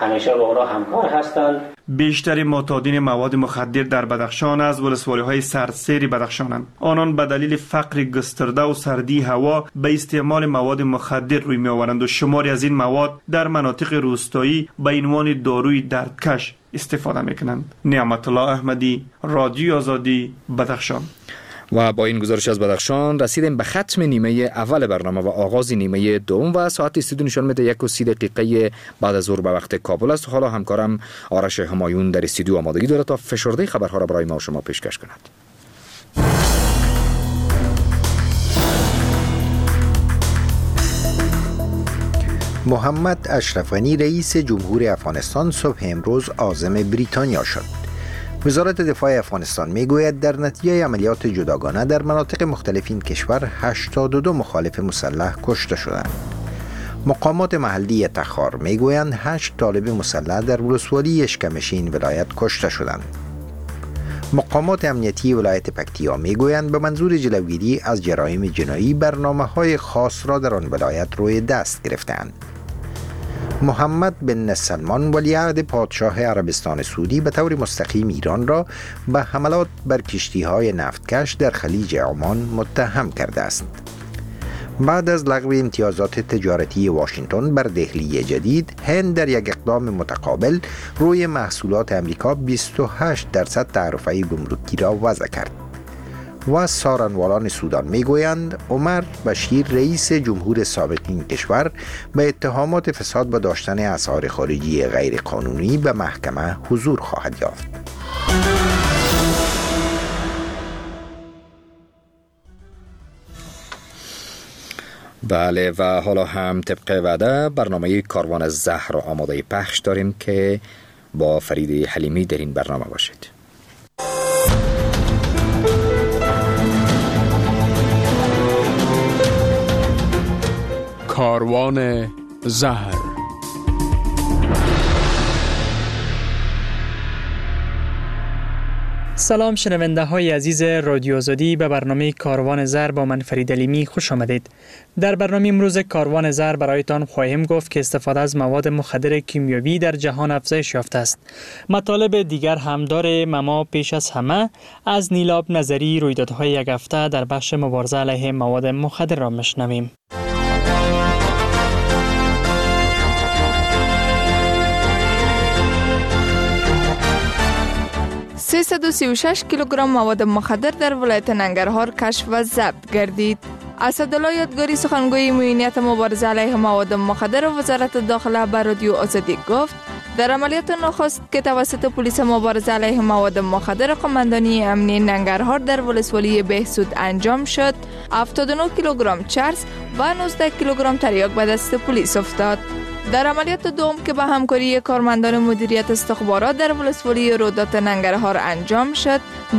همیشه با اونا همکار هستند. بیشتر معتادین مواد مخدر در بدخشان از ولسوالی‌های سرسری بدخشانند. آنان به دلیل فقر گسترده و سردی هوا به استعمال مواد مخدر روی می‌آورند و شماری از این مواد در مناطق روستایی به عنوان داروی دردکش استفاده می‌کنند. نعمت الله احمدی، رادیو آزادی، بدخشان. و با این گزارش از بدخشان رسیدیم به ختم نیمه اول برنامه و آغاز نیمه دوم و ساعت استودیو نشان میده 1:30 دقیقه بعد از ظهر به وقت کابل است. حالا همکارم آرش همایون در استودیو آمادگی دارد تا فشرده خبرها را برای ما و شما پیشکش کند. محمد اشرف غنی رئیس جمهور افغانستان صبح امروز عازم بریتانیا شد. وزارت دفاع افغانستان میگوید در نتیجه عملیات جداگانه در مناطق مختلف این کشور 82 مخالف مسلح کشته شدند. مقامات محلی تخار میگویند 8 طالب مسلح در ولسوالی اشکمشی این ولایت کشته شدند. مقامات امنیتی ولایت پکتیا میگویند به منظور جلوگیری از جرایم جنایی برنامه‌های خاص را در آن ولایت روی دست گرفتند. محمد بن سلمان ولیعهد پادشاه عربستان سعودی به طور مستقیم ایران را به حملات بر کشتی‌های نفتکش در خلیج عمان متهم کرده است. بعد از لغو امتیازات تجارتی واشنگتن بر دهلی جدید، هند در یک اقدام متقابل روی محصولات امریکا 28% تعرفه گمرکی را وضع کرد. و سارنوالان سودان میگویند عمر بشیر رئیس جمهور سابق این کشور به اتهامات فساد و داشتن اسعار خارجی غیر قانونی به محکمه حضور خواهد یافت. بله و حالا هم طبق وعده برنامه کاروان زهر را آماده پخش داریم که با فرید حلیمی در این برنامه باشید. کاروان زهر. سلام شنونده های عزیز رادیو آزادی، به برنامه کاروان زهر با من فرید حلیمی خوش آمدید. در برنامه امروز کاروان زهر برایتان خواهیم گفت که استفاده از مواد مخدر کیمیایی در جهان افزایش یافته است. مطالب دیگر هم داریم، اما پیش از همه از نیلاب نظری رویدادهای یک هفته در بخش مبارزه علیه مواد مخدر را میشنویم. 336 کیلوگرم مواد مخدر در ولایت ننگرهار کشف و ضبط گردید. اسدالله یادگاری سخنگوی معینیت مبارزه علیه مواد مخدر وزارت داخله به رادیو آزادی گفت در عملیات نخست که توسط پلیس مبارزه علیه مواد مخدر قماندانی امنی ننگرهار در ولسوالی بهسود انجام شد، 79 کیلوگرم چرس و 19 کیلوگرم تریاک به دست پلیس افتاد. در عملیات دوم که به همکاری کارمندان مدیریت استخبارات در ولسوالی رودات ننگرهار انجام شد،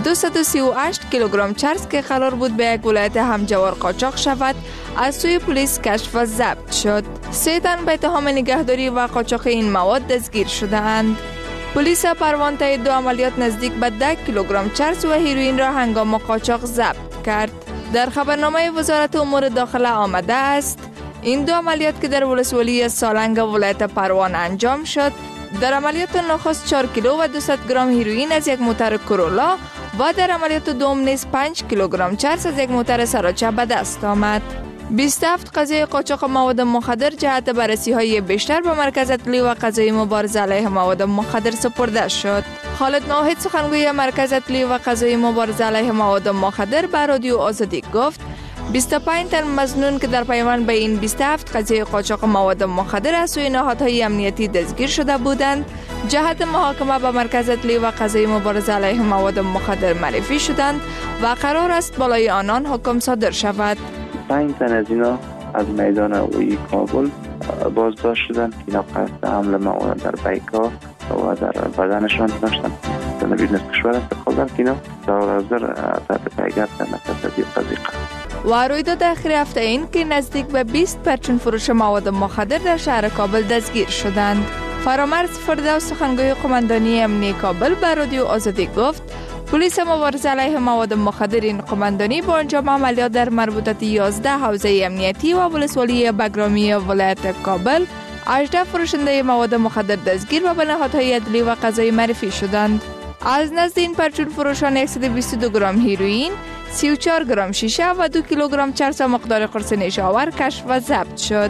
238 کیلوگرم چرس که قرار بود به یک ولایت همجوار قاچاق شود از سوی پلیس کشف و ضبط شد. 3 تن به اتهام نگهداری و قاچاق این مواد دستگیر شدند. پلیس پروانه دو عملیات نزدیک به 10 کیلوگرم چرس و هیروئین را هنگام قاچاق ضبط کرد. در خبرنامه وزارت امور داخله آمده است این دو عملیات که در ولسوالی سالنگ ولایت پروان انجام شد، در عملیات نخست 4 کیلو و 200 گرم هیروئین از یک موتر کرولا و در عملیات دوم نیز 5 کیلوگرم چرس از یک موتر سراچه به دست آمد. 27 قضیه قاچاق مواد مخدر جهت بررسی‌های بیشتر به مرکز اطلاعی و قضایی مبارزه علیه مواد مخدر سپرده شد. خالد ناهید سخنگوی مرکز اطلاعی و قضایی مبارزه علیه مواد مخدر به رادیو آزادی گفت 25 تن مظنون که در پیوند به این 27 قضیه قاچاق مواد مخدر از سوی نهادهای امنیتی دستگیر شده بودند، جهت محاکمه به مرکز اطلاعی و قضایی مبارزه علیه مواد مخدر معرفی شدند و قرار است بالای آنان حکم صادر شود. 5 تن از اینا از میدان هوایی کابل بازداشت شدند که اینا قصد حمل مواد در بیکا و در بدنشان داشتند. در نبید کشور استقلال که اینا در حاضر تحت پیگرد تدبیر قضیه و رویداد اخیر هفته این که نزدیک به 20 پرچون فروش مواد مخدر در شهر کابل دستگیر شدند. فرامرز فردوس سخنگوی قماندانی امنی کابل به رادیو آزادی گفت پلیس مبارزه علیه مواد مخدر این قماندانی با انجام عملیات در مربوطه 11 حوزه امنیتی و ولسوالی بگرامی ولایت کابل 18 فروشنده مواد مخدر دستگیر و به نهادهای عدلی و قضایی معرفی شدند. از نزد این پرچون فروشان 122 گرم هیروئین، 34 گرم شیشه و 2 کیلوگرم چرس و مقدار قرص نیشاور کشف و ضبط شد.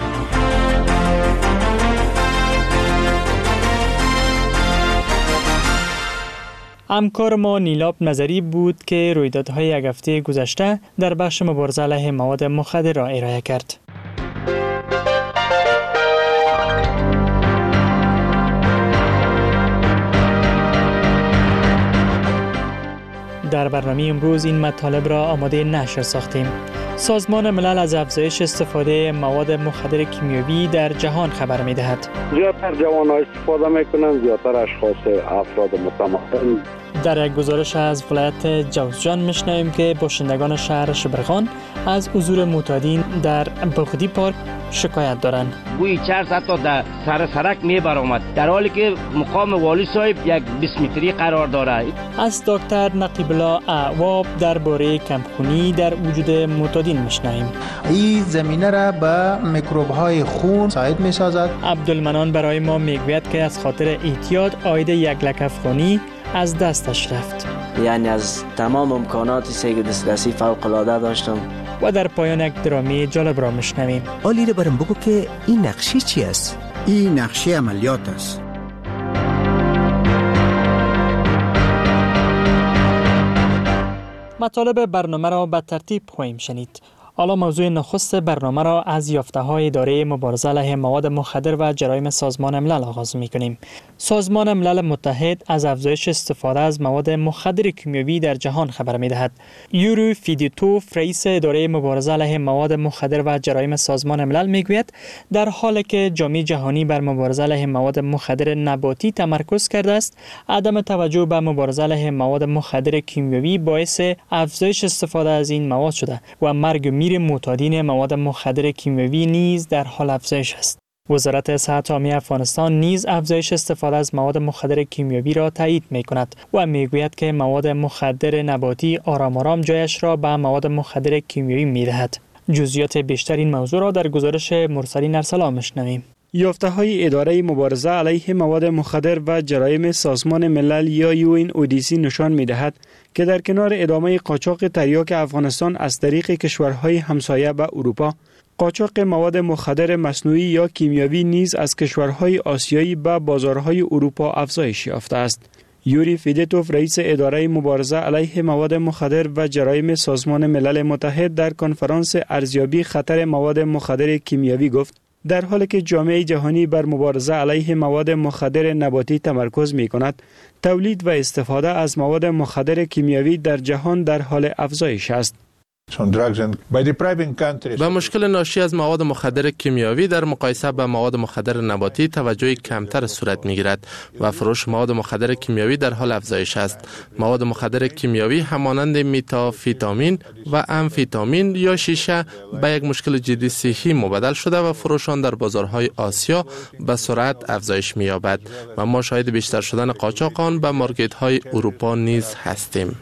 همکار ما نیلاب نظری بود که رویدادهای یک هفته گذشته در بخش مبارزه علیه مواد مخدر را ارائه کرد. در برنامه امروز این مطالب را آماده نشر ساختیم. سازمان ملل از افزایش استفاده مواد مخدر کیمیاوی در جهان خبر می‌دهد. زیادتر جوان‌ها استفاده می‌کنند، زیادتر اشخاص افراد متمکن. در یک گزارش از ولایت جوزجان می‌شنویم که باشندگان شهر شبرغان از حضور معتادین در بغدی پارک شکایت دارند. بوی چرس حتی در سرک می‌برآمد، در حالی که مقام والی صاحب یک 20 متری قرار دارد. از دکتر نقیب الله اعواب درباره کمخونی در وجود معتادین می‌شنویم. این زمینه را به میکروب‌های خون ساعد می‌سازد. عبدالمنان برای ما میگوید که از خاطر اعتیاد عاید یک لکف خونی از دستش رفت. یعنی از تمام امکاناتی که دسترسی فوق‌العاده داشتم. و در پایان یک درامه جالب را میشنویم. آلی برم بگو که این نقشه چی است؟ این نقشه عملیات است. مطالب برنامه را به ترتیب خواهیم شنید. حالا موضوع نخست برنامه را از یافته‌های اداره مبارزه علیه مواد مخدر و جرایم سازمان ملل آغاز می‌کنیم. سازمان ملل متحد از افزایش استفاده از مواد مخدر کیمیاوی در جهان خبر می‌دهد. یوری فیدیتوف رئیس اداره مبارزه علیه مواد مخدر و جرایم سازمان ملل می‌گوید در حالی که جامعه جهانی بر مبارزه علیه مواد مخدر نباتی تمرکز کرده است، عدم توجه به مبارزه علیه مواد مخدر کیمیاوی باعث افزایش استفاده از این مواد شده و مرگ معتادین مواد مخدر کیمیاوی نیز در حال افزایش است. وزارت صحت عامه افغانستان نیز افزایش استفاده از مواد مخدر کیمیاوی را تایید می‌کند و می‌گوید که مواد مخدر نباتی آرام آرام جایش را به مواد مخدر کیمیاوی می‌دهد. جزئیات بیشتر این موضوع را در گزارش مرسلین ارسلان می‌شنویم. یافته‌های اداره مبارزه علیه مواد مخدر و جرایم سازمان ملل یا UNODC نشان می‌دهد که در کنار ادامه قاچاق تریاک افغانستان از طریق کشورهای همسایه به اروپا، قاچاق مواد مخدر مصنوعی یا کیمیاوی نیز از کشورهای آسیایی به بازارهای اروپا افزایش یافته است. یوری فیدیتوف رئیس اداره مبارزه علیه مواد مخدر و جرایم سازمان ملل متحد در کنفرانس ارزیابی خطر مواد مخدر کیمیاوی گفت در حالی که جامعه جهانی بر مبارزه علیه مواد مخدر نباتی تمرکز می کند، تولید و استفاده از مواد مخدر کیمیاوی در جهان در حال افزایش است. به مشکل ناشی از مواد مخدر کیمیاوی در مقایسه با مواد مخدر نباتی توجه کمتر صورت می‌گیرد و فروش مواد مخدر کیمیاوی در حال افزایش است. مواد مخدر کیمیاوی همانند متامفتامین و امفتامین یا شیشه به یک مشکل جدی صحی مبدل شده و فروش آن در بازارهای آسیا به سرعت افزایش می‌یابد و ما شاهد بیشتر شدن قاچاق آن به مارکت‌های اروپا نیز هستیم.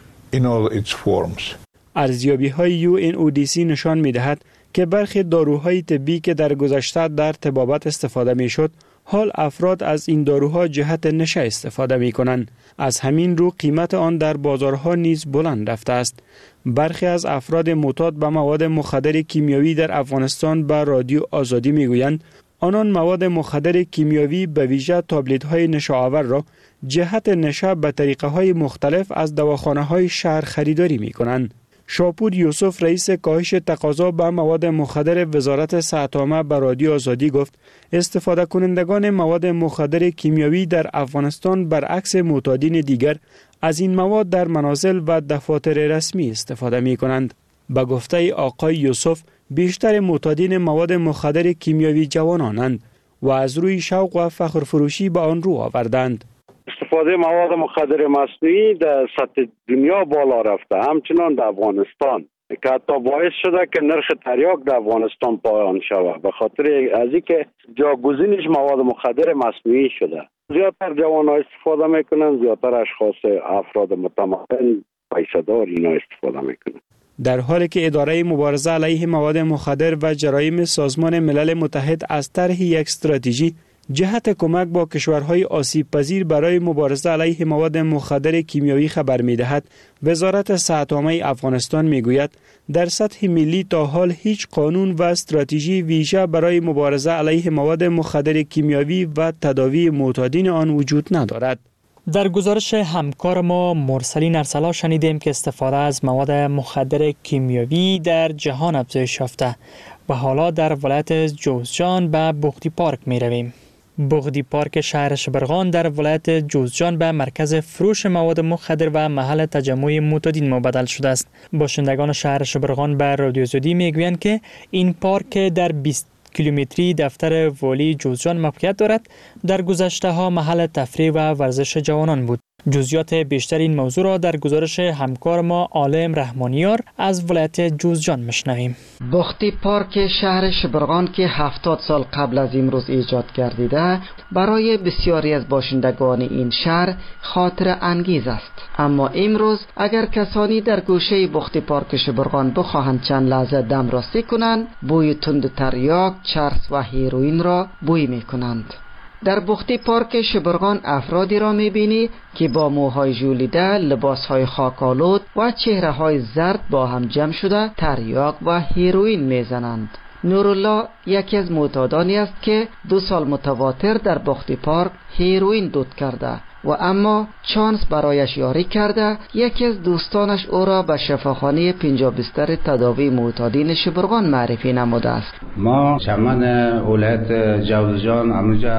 ارزیابی‌های UNODC نشان می‌دهد که برخی داروهای طبی که در گذشته در طبابت استفاده می‌شد، حال افراد از این داروها جهت نشه استفاده می‌کنند. از همین رو قیمت آن در بازارها نیز بلند رفته است. برخی از افراد معتاد به مواد مخدر کیمیاوی در افغانستان به رادیو آزادی می‌گویند آنان مواد مخدر کیمیاوی به ویژه تابلت‌های نشه‌آور را جهت نشه به طریقه‌های مختلف از دواخانه‌های شهر خریداری می‌کنند. شاپور یوسف رئیس کاهش تقاضا به مواد مخدر وزارت صحت عامه به رادیو آزادی گفت استفاده کنندگان مواد مخدر کیمیاوی در افغانستان برعکس معتادین دیگر از این مواد در منازل و دفاتر رسمی استفاده می کنند. به گفته آقای یوسف بیشتر معتادین مواد مخدر کیمیاوی جوانانند و از روی شوق و فخر فروشی به آن رو آوردند. استفاده مواد مخدر مصنوعی در سطح دنیا بالا رفته، همچنان در افغانستان که حتی باعث شده که نرخ تریاک در افغانستان پایان شود به خاطر از اینکه جاگزینش مواد مخدر مصنوعی شده. زیادتر جوان‌ها استفاده میکنن، زیادتر اشخاص افراد متمکن پیسه‌دار اینا استفاده میکنن. در حالی که اداره مبارزه علیه مواد مخدر و جرایم سازمان ملل متحد از طرح یک استراتژی جهت کمک با کشورهای آسیب پذیر برای مبارزه علیه مواد مخدر کیمیایی خبر می‌دهد، وزارت صحت عامه افغانستان می‌گوید در سطح ملی تا حال هیچ قانون و استراتژی ویژه برای مبارزه علیه مواد مخدر کیمیایی و تداوی معتادین آن وجود ندارد. در گزارش همکار ما مرسلین ارسلا شنیدیم که استفاده از مواد مخدر کیمیایی در جهان افزایش یافته و حالا در ولایت جوزجان به بغدی پارک می رویم. بغدی پارک شهر شبرغان در ولایت جوزجان به مرکز فروش مواد مخدر و محل تجمع معتادین مبدل شده است. باشندگان شهر شبرغان به رادیو زودی میگویند که این پارک در 20 کیلومتری دفتر والی جوزجان موقعیت دارد. در گذشته ها محل تفریح و ورزش جوانان بود. جزئیات بیشتر این موضوع را در گزارش همکار ما عالم رحمانیار از ولایت جوزجان میشنویم. بغدی پارک شهر شبرغان که 70 سال قبل از امروز ایجاد گردیده برای بسیاری از باشندگان این شهر خاطر انگیز است. اما امروز اگر کسانی در گوشه بغدی پارک شبرغان بخواهند چند لحظه دم راستی کنند، بوی تند تریاک، چرس و هیروئین را بوی میکنند. در بغدی پارک شبرغان افرادی را میبینی که با موهای ژولیده، لباسهای خاک‌آلود و چهره‌های زرد با هم جمع شده تریاک و هیروئین میزنند. نورالله یکی از معتادانی است که 2 سال متواتر در بغدی پارک هیروئین دود کرده و اما چانس برایش یاری کرده یکی از دوستانش او را به شفاخانه 50 بستر تداوی معتادین شبرغان معرفی نموده است. ما چمن ولایت جوزجان امروزه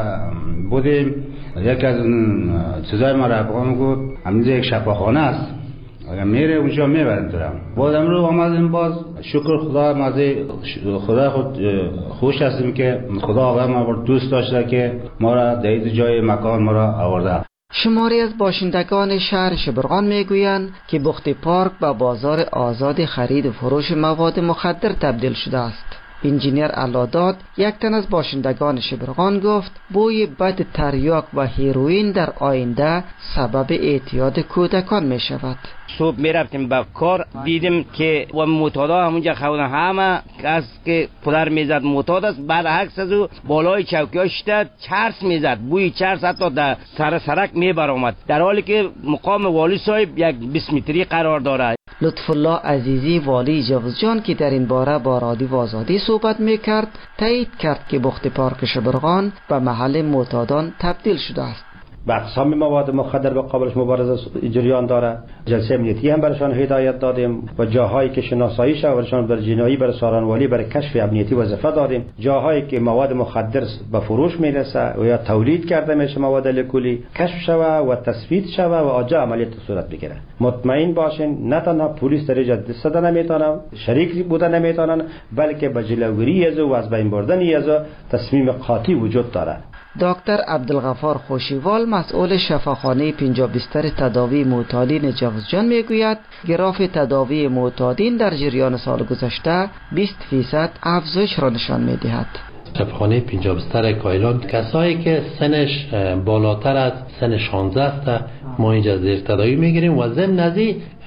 بودیم. یکی از چیزای ما رفقان گفت امروزه یک شفاخانه است، اگر میره اونجا میبرن تو را. باز امروز آمدیم، باز شکر خدا مزه خدا خود خوش هستیم که خدا آقا ما دوست داشته که ما را در این جای مکان ما را آورده. شماری از باشندگان شهر شبرغان میگویند که بغدی پارک به بازار آزاد خرید و فروش مواد مخدر تبدیل شده است. انجینیر علاداد یک تن از باشندگان شبرغان گفت بوی بد تریاک و هیروئین در آینده سبب اعتیاد کودکان می شود. صبح می رفتیم به کار، دیدیم که و معتادا همونجا خودن، همه کس که پدر میزد معتاد است، بعد عکس از او بالای چوکی ها شده چرس میزد، بوی چرس حتی در سر سرک می برآمد، در حالی که مقام والی صاحب یک 20 متری قرار دارد. لطف الله عزیزی والی جوزجان که در این باره با رادیو آزادی صحبت میکرد تایید کرد که بغدی پارک شبرغان به محل معتادان تبدیل شده است. به اقسام مواد مخدر به قابلش مبارزه جریان داره. جلسه امنیتی هم برشان هدایت دادیم و جاهایی که شناسایی شود برشان در جنایی بر سارانوالی برای کشف امنیتی وظیفه دادیم. جاهایی که مواد مخدر به فروش میرسه و یا تولید کرده میشه مواد الکلی کشف شود و تثبیت شود و آنجا عملیات صورت بگیره. مطمئن باشین نه تنها پلیس در اینجا دست دادن نمیتونن، شریک بودن نمیتونن، بلکه به جلوگیری از و از بین بردن از تصمیم قاطع وجود داره. دکتر عبدالغفار خوشیوال مسئول شفاخانه 50 بستر تداوی معتادین جوزجان میگوید گراف تداوی معتادین در جریان سال گذشته 20% افزایش را نشان میدهد. شفاخانه 50 بستر کایلان کسایی که سنش بالاتر از سن 16 است ما اینجا زیر تداوی میگیریم و ضمن از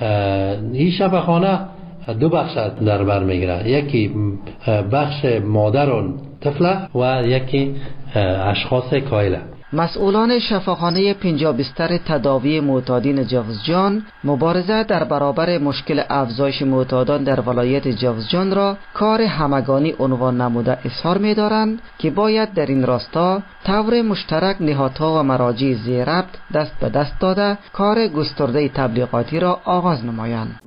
این شفاخانه 2 بخش در بر میگیره، یکی بخش مادر طفله و یکی اشخاص کایله. مسئولان شفاخانه 50 بستر تداوی معتادین جوزجان مبارزه در برابر مشکل افزایش معتادان در ولایت جوزجان را کار همگانی عنوان نموده اظهار می‌دارند که باید در این راستا طور مشترک نهادها و مراجع زیربط دست به دست داده کار گسترده تبلیغاتی را آغاز نمایند.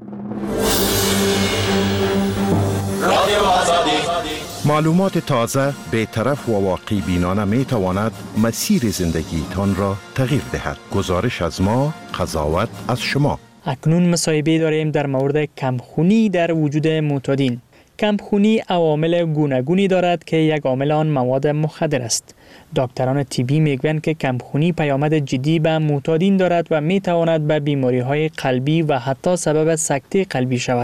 معلومات تازه، بی‌طرف و واقعی بینانه می تواند مسیر زندگیتان را تغییر دهد. گزارش از ما، قضاوت از شما. اکنون مصاحبه داریم در مورد کمخونی در وجود معتادین. کمخونی عوامل گوناگونی دارد که یک عامل آن مواد مخدر است. دکتران طبی میگویند که کمخونی پیامد جدی به معتادین دارد و می تواند به بیماری‌های قلبی و حتی سبب سکته قلبی شود.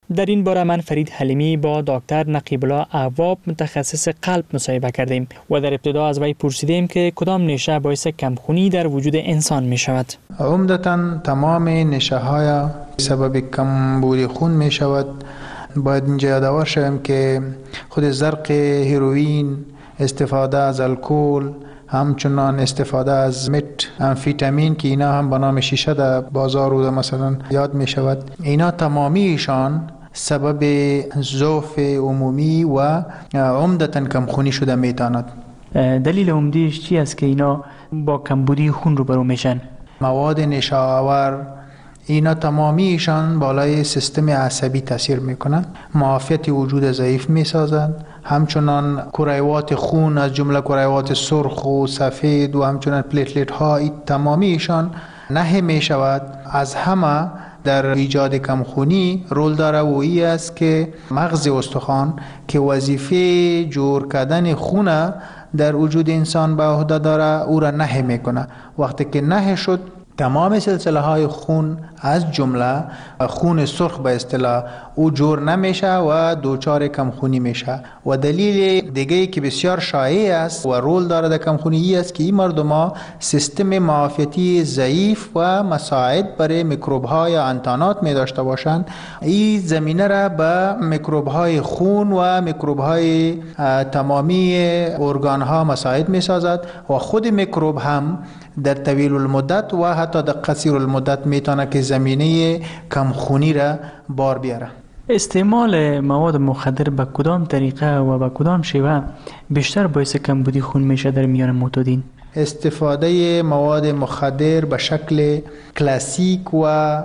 در این باره من فرید حلیمی با دکتر نقیب الله عواب متخصص قلب مصاحبه کردیم و در ابتدا از وی پرسیدیم که کدام نشه باعث کمخونی در وجود انسان می شود. عمدتاً تمام نشه های سبب کمبود خون می شود. باید اینجا یادآور شویم که خود زرق هیروئین، استفاده از الکل، همچنان استفاده از مت، امفیتامین که اینا هم به نام شیشه در بازار و مثلا یاد می شود، اینا تمامیشان سبب ضعف عمومی و عمدتاً کمخونی شده می تاند. دلیل عمدیش چی است که اینا با کمبودی خون روبرو میشن؟ مواد نشه آور اینا تمامیشان بالای سیستم عصبی تاثیر میکنند، معافیت وجود ضعیف میسازند، همچنان کرویات خون از جمله کرویات سرخ و سفید و همچنان پلیتلیت ها تمامیشان نه می شود. از همه در ایجاد کمخونی رول داره و ای است که مغز استخوان که وظیفه جور کردن خون در وجود انسان به عهده داره او را نه میکنه. وقتی که نه شد تمام سلسله های خون از جمله خون سرخ به اصطلاح او جور نمیشه و دوچار کمخونی میشه. و دلیل دیگه که بسیار شایع است و رول داره در کمخونی ای است که این مردم ها سیستم معافیتی ضعیف و مساعد برای میکروب های انتانات می داشته باشند. این زمینه را به میکروب های خون و میکروب های تمامی ارگان ها مساعد می سازد و خود میکروب هم در طویل المدت و حتی در قصیر المدت میتونه که زمینه کمخونی را بار بیاره. استعمال مواد مخدر به کدام طریقه و به کدام شیوه بیشتر باعث کمبودی خون میشه در میان معتادین؟ استفاده مواد مخدر به شکل کلاسیک و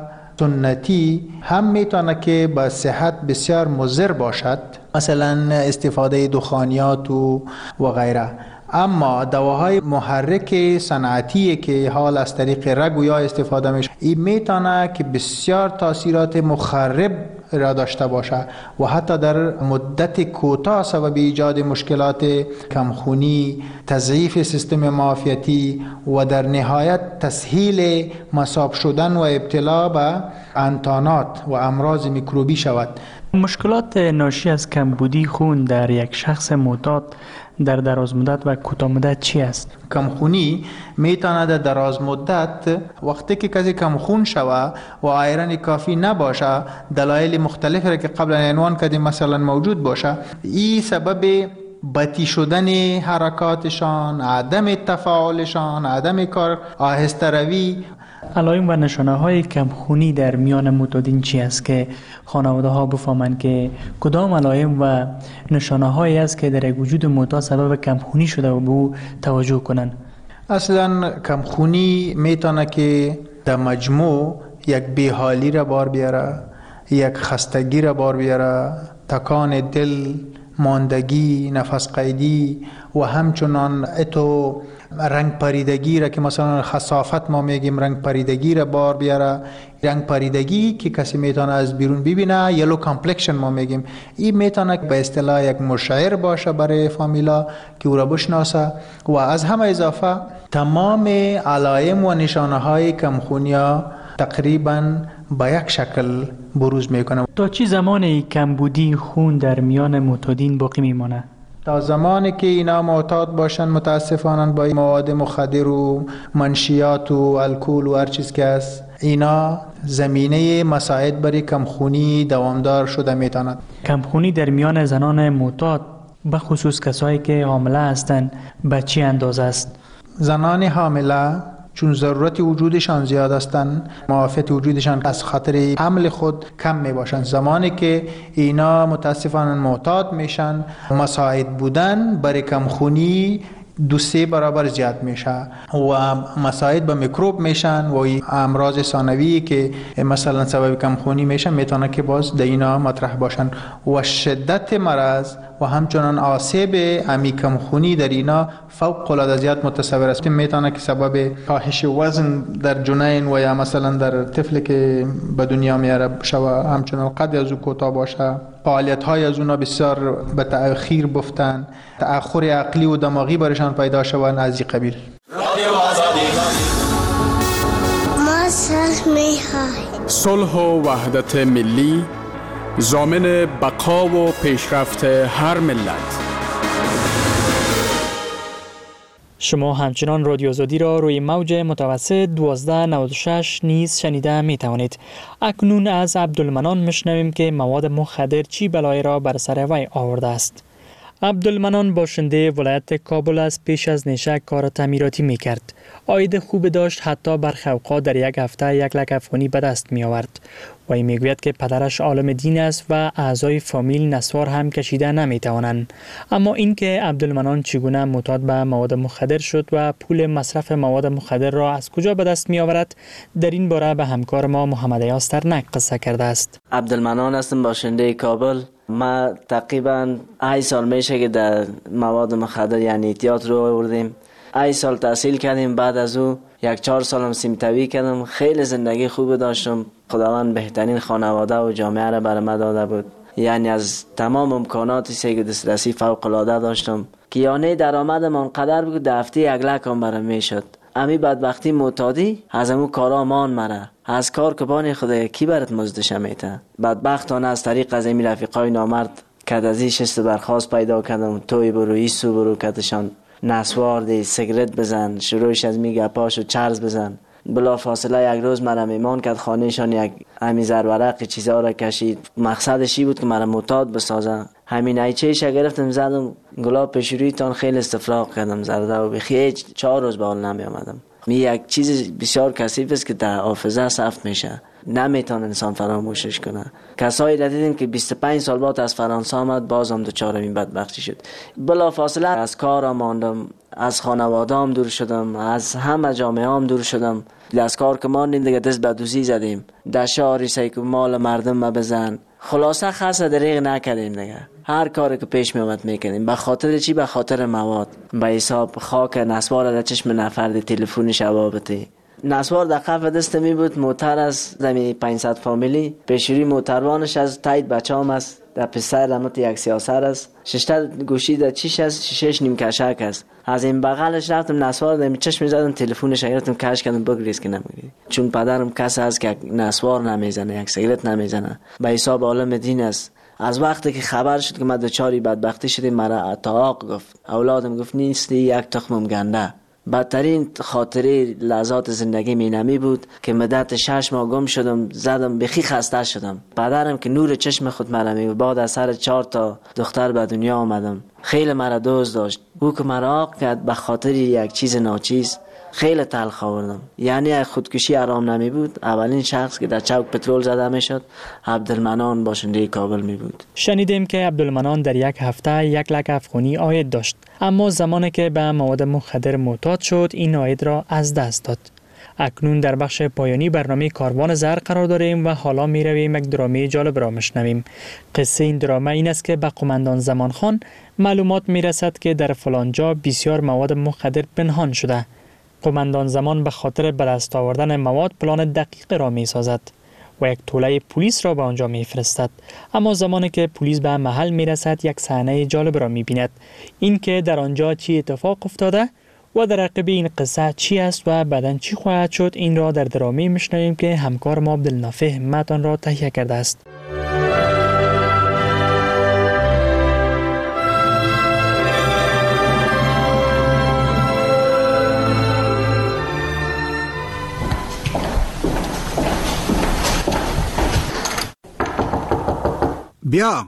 سنتی هم میتونه که به صحت بسیار مضر باشد، مثلا استفاده دخانیات و غیره. اما دواهای محرک صنعتی که حال از طریق رگ و یا استفاده میشه این میتونه که بسیار تاثیرات مخرب را داشته باشه و حتی در مدت کوتاه سبب ایجاد مشکلات کمخونی، تضعیف سیستم معافیتی و در نهایت تسهیل مصاب شدن و ابتلا به انتانات و امراض میکروبی شود. مشکلات ناشی از کمبودی خون در یک شخص معتاد در دراز مدت و کوتاه مدت چی است؟ کمخونی میتونه در دراز مدت وقتی که کسی کمخون شوه و آیرن کافی نباشه، دلایل مختلفی را که قبلا عنوان کردیم مثلا موجود باشه، این سبب بطی شدن حرکاتشان، عدم تفاعلشان، عدم کار، آهسته روی. علائم و نشانه های کمخونی در میان معتادین چی است که خانواده ها بفهمند که کدام علائم و نشانه هایی است که در وجود معتاد سبب کمخونی شده و به او توجه کنند؟ اصلا کمخونی میتونه که در مجموع یک بیحالی را بار بیاره، یک خستگی را بار بیاره، تکان دل، ماندگی، نفس قیدی و همچنان اتو رنگ پریدگی را که مثلا خصافت ما میگیم رنگ پریدگی را بار بیاره. رنگ پریدگی که کسی میتونه از بیرون ببینه، یلو کامپلکشن ما میگیم، این میتونه به اصطلاح یک مشعر باشه برای فامیلا که او را بشناسه. و از همه اضافه تمام علائم و نشانه های کمخونی تقریبا با یک شکل بروز میکنه. تا چی زمانی کمبودی خون در میان معتادین باقی میمانه؟ تا زمانی که اینا معتاد باشن متاسفانه با مواد مخدر و منشیات و الکل و هر چیز که است، اینا زمینه مساعد برای کمخونی دوامدار شده میتواند. کمخونی در میان زنان معتاد به خصوص کسایی که حامله هستند به چی اندازه است؟ زنان حامله چون ضرورت وجودشان زیاد هستند، معافیت وجودشان از خاطر حمل خود کم می باشند. زمانی که اینا متاسفانه معتاد میشن، مساعد بودن برای کمخونی 2-3 برابر زیاد میشه و مساعد به میکروب میشن و امراض ثانوی که مثلا سبب کمخونی میشن میتونه که باز در اینا مطرح باشن و شدت مرض و همچنان آسیب امی کمخونی در اینا فوق العاده زیاد متصور است. میتونه که سبب کاهش وزن در جنین و یا مثلا در طفل که به دنیا میاره شوه، همچنان قد از او کوتاه باشه، فعالیت های از اونا بسیار به تأخیر بفتن، تأخر عقلی و دماغی برشان پیدا شوند از این قبیل. صلح و وحدت ملی ضامن بقا و پیشرفت هر ملت. شما همچنان رادیو آزادی را روی موج متوسط 1296 نیز شنیده می توانید. اکنون از عبدالمنان میشنویم که مواد مخدر چی بلایی را بر سر وی آورده است. عبدالمنان باشنده ولایت کابل است. پیش از نشه کار تعمیراتی می کرد. عاید خوب داشت، حتی برخی اوقات در یک هفته 1 لک افغانی به دست می آورد. وی می گوید که پدرش عالم دین است و اعضای فامیل نسوار هم کشیده نمی توانند. اما اینکه عبدالمنان چگونه معتاد به مواد مخدر شد و پول مصرف مواد مخدر را از کجا به دست می آورد، در این باره به همکار ما محمد ایاز ترنک قصه کرده است. عبدالمنان هستم، باشنده کابل. ما تقریبا 8 سال میشه که در مواد مخدر یعنی اعتیاد رو آوردیم. 8 سال تحصیل کردیم، بعد از او 1-4 سال هم سیمتوی کردم. خیلی زندگی خوب داشتم. خداوند بهترین خانواده و جامعه را برام داده بود. یعنی از تمام امکاناتی که دسترسی فوق العاده داشتم که یعنی درآمدم اونقدر بود که هفته 1 لک هم برام میشد. امی بدبختی معتادی از امو کارا مان مره. از کار کبان خدا کی برات مزدش میته. بدبختانه از طریق از این رفیقای نامرد کدازی شست برخواست پیدا کردم. توی برو ایسو برو کدشان نسوار دی، سیگرت بزن، شروعش از میگه پاشو چرز بزن. بلا فاصله یک روز مرا میمان کرد خانهشان، یک همیزر ورق چیزا را کشید. مقصدش بود که مرا معتاد بسازه. همین ایچهش گرفتم زدم گلاب پیشرویتان خیلی استفراغ کردم زرده و بخی 4 روز به حال نمی آمدم. یک چیز بسیار کثیف است که در حافظه ثبت میشه، نمیتونه انسان فراموشش کنه. کسایی را دیدیم که 25 سال بعد از فرانسه آمد باز هم دچار این بدبختی شد. بلا فاصله از کارم ماندم، از خانواده‌ام دور شدم، از همه جامعه‌ام دور شدم. از کار که ماندیم دیگه دست به دوزی زدیم، در شهری سعی که مال مردم ما بزن. خلاصه خاصه دریغ نکردیم دیگه. هر کاری که پیش می اومد میکنیم. به خاطر چی؟ به خاطر مواد. به حساب خاک نسوار در چشم نفر تلفن شبابتی. نسوار در قف دست می بود. موتر از زمین 500 فامیلی پیشوری موتروانش از تایید بچه هم است. در پسر رمت یک سیاسر است. 6 گوشی در چیش است، 6 نیم کشک است. از این بغلش رفتم نسوار در چشم زدم، تلفنش گرفتم کش کردم بگریز که نمیگیری. چون پدرم کس است که نسوار نمیزنه، یک سیگرت نمیزنه. به حساب عالم دین است. از وقتی که خبر شد که من دچاری بدبختی شدیم مرا طلاق گفت. اولادم گفت نیستی یک تخمم گنده. بدترین خاطره لحظات زندگی مینمی بود که مدت 6 ماه گم شدم، زدم بخی خسته شدم. پدرم که نور چشم خود مرا می بعد از سر 4 تا دختر به دنیا آمدم. خیلی مرا دوست داشت. او که مرا عاق کرد به خاطر یک چیز ناچیز. خیلی تلخ آوردم. یعنی خودکشی آرام نمی بود. اولین شخص که در چوک پترول زده می شد عبدالمنان باشنده کابل می بود. شنیدیم که عبدالمنان در یک هفته 1 لک افغانی عاید داشت، اما زمانی که به مواد مخدر معتاد شد این عاید را از دست داد. اکنون در بخش پایانی برنامه کاروان زر قرار داریم و حالا می رویم یک درامه جالب را میشنویم. قصه این درامه این است که به قماندان زمان خان معلومات می رسد که در فلان جا بسیار مواد مخدر پنهان شده. قماندان زمان به خاطر به دست آوردن مواد پلان دقیق را می سازد و یک توله پلیس را به آنجا می فرستد. اما زمانی که پلیس به محل می رسد یک صحنه جالب را می بیند. این که در آنجا چی اتفاق افتاده و در عقب این قصه چی است و بعداً چی خواهد شد، این را در درامه میشنویم که همکار ما عبدالنافع همت آن را تهیه کرده است. بیا.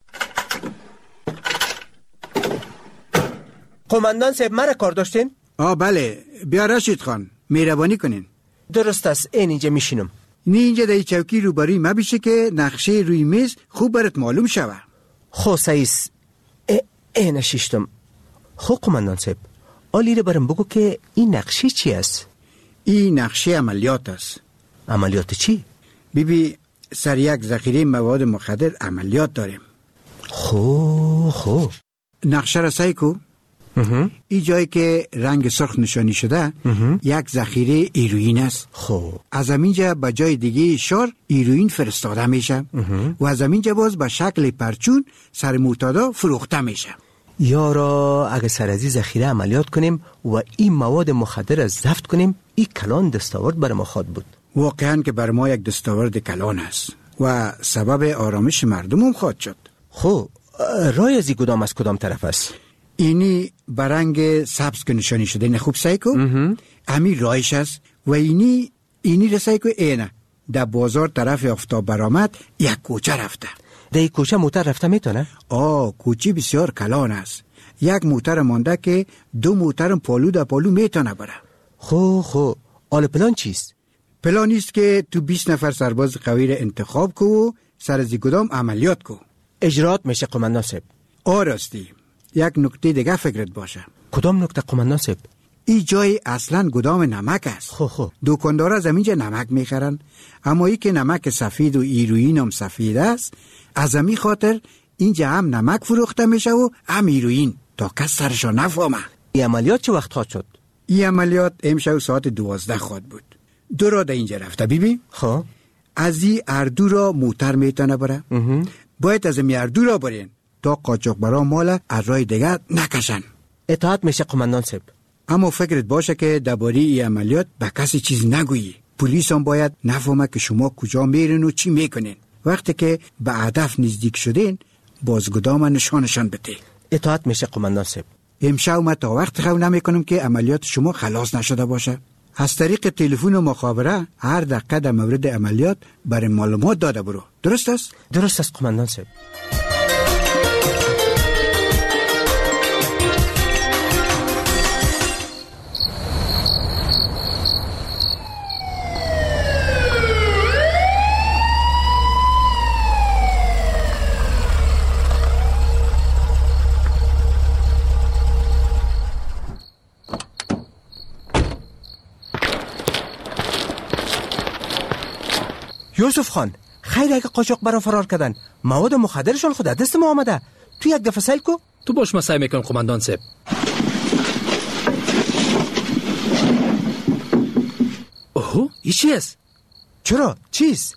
قماندان صاحب مرا کار داشتین؟ بله، بیا رشید خان، مهربانی کنین. درست است، اینجا میشینم. نه اینجا در چوکی روبروی ما بیشه که نقشه روی میز خوب برات معلوم شوه. خو سایس این شیشتم. خو قماندان صاحب، آلی رو برم بگو که این نقشه چی است؟ این نقشه عملیات است. عملیات چی؟ بیبی سر یک ذخیره مواد مخدر عملیات داریم. خو نقشه را سعی کو. این جایی که رنگ سرخ نشانی شده یک ذخیره هیروئین است. از همینجا به جای دیگه شهر هیروئین فرستاده میشه و از همینجا باز به شکل پرچون سر معتادا فروخته میشه. یارا اگه سر از این ذخیره عملیات کنیم و این مواد مخدر را ضبط کنیم، این کلان دستاورد بر ما خواد بود. واقعا که بر ما یک دستاورد کلان است. و سبب آرامش مردم هم خواهد شد. خب رای از این گدام از کدام طرف است؟ اینی برنگ سبز که نشانی شده نه خوب سعی کو امی رایش است و اینی رسای کو اینه در بازار طرف آفتاب برآمد یک کوچه رفته. در این کوچه موتر رفته میتونه؟ کوچه بسیار کلان است. یک موتر مانده که 2 موتر پالو در پالو میتونه بره. خب حال پلان چیست؟ پلان است که تو 20 نفر سرباز قوی را انتخاب کو و سر از کدام عملیات کو. اجرات میشه قماندان صاحب؟ راستی یک نکته دیگه فکرت باشه. کدام نکته قماندان صاحب؟ این جای اصلا گدام نمک است. دکاندارا از اینجا نمک میخرن، اما ای که نمک سفید و هیروئین هم سفید است، از همین خاطر اینجا هم نمک فروخته میشه و هم هیروئین، تا کس سرشو نفهمه. این عملیات چه وقت خواهد شد؟ این عملیات امشب ساعت 12 خواهد بود. 2 را در اینجا رفته بیبی. خب از این اردو را موتر میتونه بره. باید از این اردو را برین تا قاچاقبرا مال از راه دیگه نکشن. اطاعت میشه قماندان صاحب. اما فکرت باشه که درباره این عملیات به کسی چیز نگویی. پلیس هم باید نفهمه که شما کجا میرین و چی میکنین. وقتی که به هدف نزدیک شدین بازگدام نشانشان بده. اطاعت میشه قماندان صاحب. امشب ما تا وقت خو نمیکنم که عملیات شما خلاص نشده باشه. از طریق تلفن و مخابره هر دقیقه در مورد عملیات برای معلومات داده برو. درست است؟ درست است قماندان صاحب. یوسف خان، خیر اگه قاچاقبرا فرار کردن، مواد مخدرشون خود دست ما آمده. تو یک دفعه سیل کو؟ تو باش، ما سعی میکنم قماندان صاحب. اوه، این چی است؟ چرا؟ چیست؟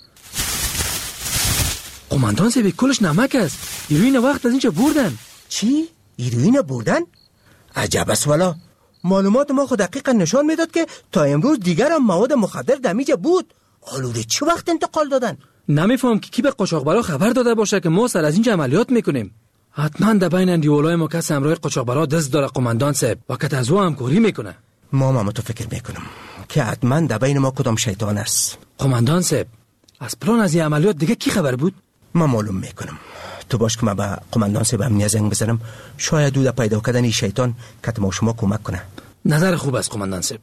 قماندان صاحب کلش نمک است. هیروئین وقت از اینجا بردن. چی؟ هیروئین بردن؟ عجب است والا. معلومات ما خود دقیقا نشان میداد که تا امروز دیگر هم مواد مخدر دمیجه بود. حالا چه وقت انتقال دادن؟ نمیفهم که کی به قاچاقبرا خبر داده باشه که ما سر از اینجا عملیات میکنیم. حتما در بین اندیولای ما کس همراه قاچاقبرا دست داره قماندان صاحب و که از او همکاری میکنه. ما تو فکر میکنم که حتما در بین ما کدام شیطان است. قماندان صاحب، از پلان از این عملیات دیگه کی خبر بود؟ ما معلوم میکنم. تو باش که ما به قماندان صاحب امنیت زنگ بزنم، شاید دو پیدا کردن این شیطان که ما شما کمک کنه. نظر خوب است قماندان صاحب.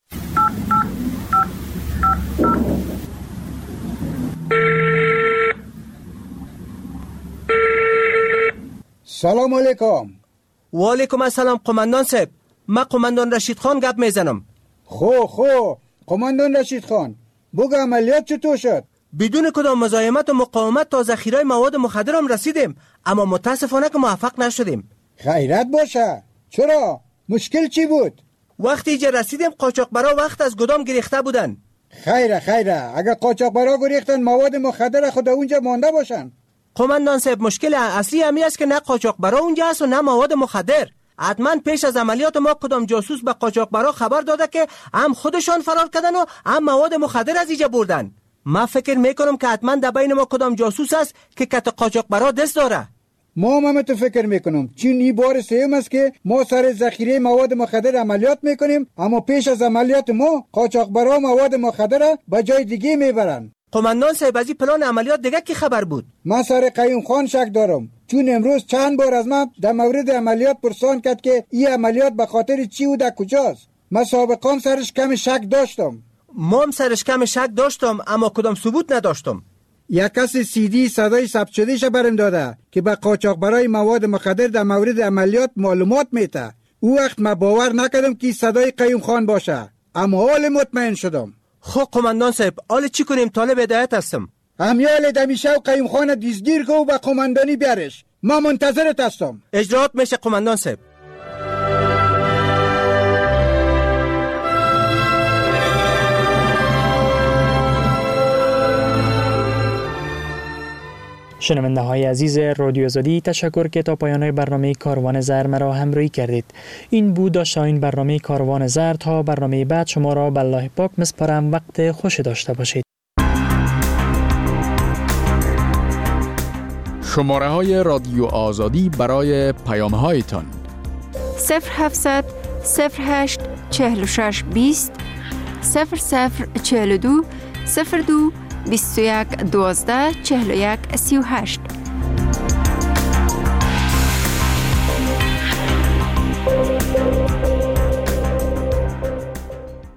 سلام علیکم. و علیکم السلام قماندان صاحب. من قماندان رشید خان گپ میزنم. خو قماندان رشید خان، بگو عملیات چطور شد؟ بدون کدام مزاحمت و مقاومت تا ذخیره مواد مخدر هم رسیدیم، اما متاسفانه که موفق نشدیم. خیرت باشه. چرا؟ مشکل چی بود؟ وقتی اینجا رسیدیم قاچاقبرا وقت از گدام گریخته بودن. خیره اگر قاچاقبرا گریختن مواد مخدر خود اونجا مانده باشن. قماندان صاحب، مشکل اصلی همی است که نه قاچاقبرا اونجا است و نه مواد مخدر. حتما پیش از عملیات ما کدام جاسوس به قاچاقبرا خبر داده که هم خودشان فرار کردن و هم مواد مخدر از اینجا بردن. من فکر میکنم که حتما در بین ما کدام جاسوس است که کت قاچاقبرا دست داره. ما هم تو فکر میکنم، چون این بار سوم است که ما سر ذخیره مواد مخدر عملیات میکنیم، اما پیش از عملیات ما قاچاقبرا مواد مخدر به جای دیگه میبرن. قماندان صاحب، از این پلان عملیات دیگه کی خبر بود؟ من سر قیوم خان شک دارم، چون امروز چند بار از من در مورد عملیات پرسان کرد که این عملیات به خاطر چی و در کجاست. من سابقا سرش کم شک داشتم. ما هم سرش کم شک داشتم، اما کدام ثبوت نداشتم. یک کس CD صدای ثبت شدهش برام داده که به قاچاقبرای مواد مخدر در مورد عملیات معلومات میده. او وقت من باور نکردم که صدای قیوم خان باشه، اما حال مطمئن شدم. خب قماندان صاحب، حالا چی کنیم؟ طالب هدایت هستم. همیال دمیشه و قیوم خان دیزگیر کو و قماندانی بیارش. ما منتظرت هستم. اجراات میشه قماندان صاحب. شنونده های عزیز رادیو آزادی، تشکر که تا پایان برنامه کاروان زر مرا همراهی کردید. این بود داشتین برنامه کاروان زر. تا برنامه بعد شما را به الله پاک میسپارم. وقت خوش داشته باشید. شماره های رادیو آزادی برای پیام هایتان 0700 08 46 20 0042 02 21 12 41 38